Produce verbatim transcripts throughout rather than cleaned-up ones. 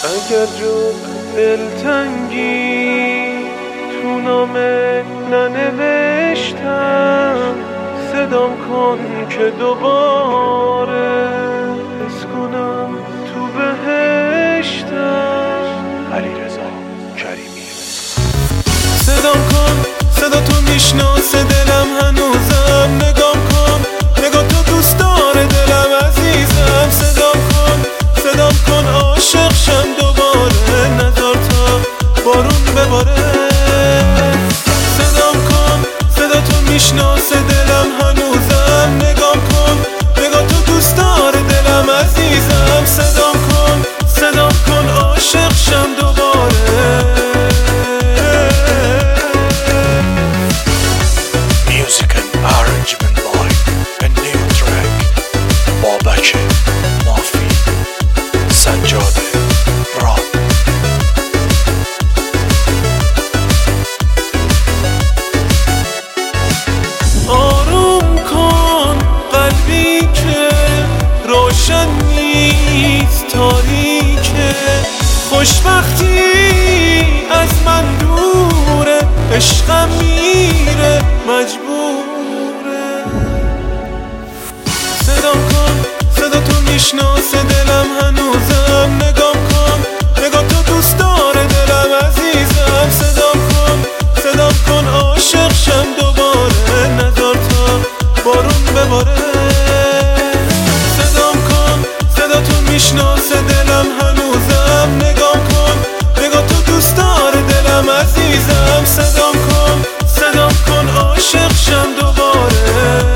اگر جز دلتنگی تو نامه ننوشتم، صدام کن که دوباره حس کنم تو بهشتم. علیرضا کریمی. صدام کن، صدا تو میشناسه دلم هنوزم. نگام کن، نگاه تو دوست داره دلم عزیزم. صدام کن، صدام کن عاشق شم دوباره. نذار تا بارون بباره. صدام کن، صدا تو میشناسه دلم هنوزم. نگام کن، نگاه تو دوست داره دلم عزیزم. صدام کن، صدام کن عاشق شم دوباره. Music and arrangement by a new track. بابک مافی سجاده راد. آروم کن قلبی که روشن نیست، تاریکه. خوشبختی از من دوره، عشقم میره مجبوره. صدام کن، صدا تو میشناسه دلم هنوزم. نگام کن، نگاه تو دوست داره دلم عزیزم. صدام کن، صدام کن عاشق شم دوباره. نذار تا بارون بباره. صدام کن، صدا تو میشناسه دلم هنوزم. نگام کن، نگاه تو دوست داره دلم عزیزم. صدام کن، صدام کن عاشق شم دوباره.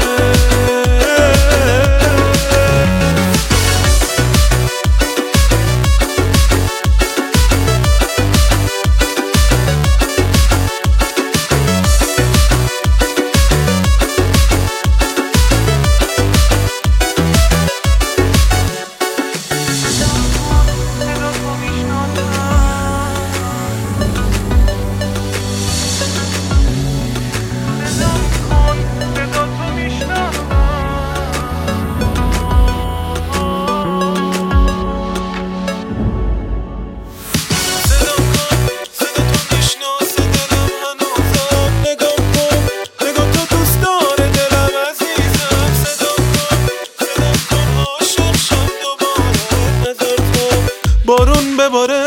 بارون بباره.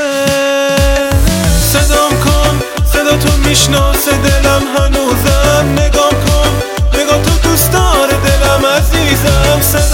صدام کن، صدا تو میشناسه دلم هنوزم. نگام کن، نگاه تو دوست داره دلم عزیزم.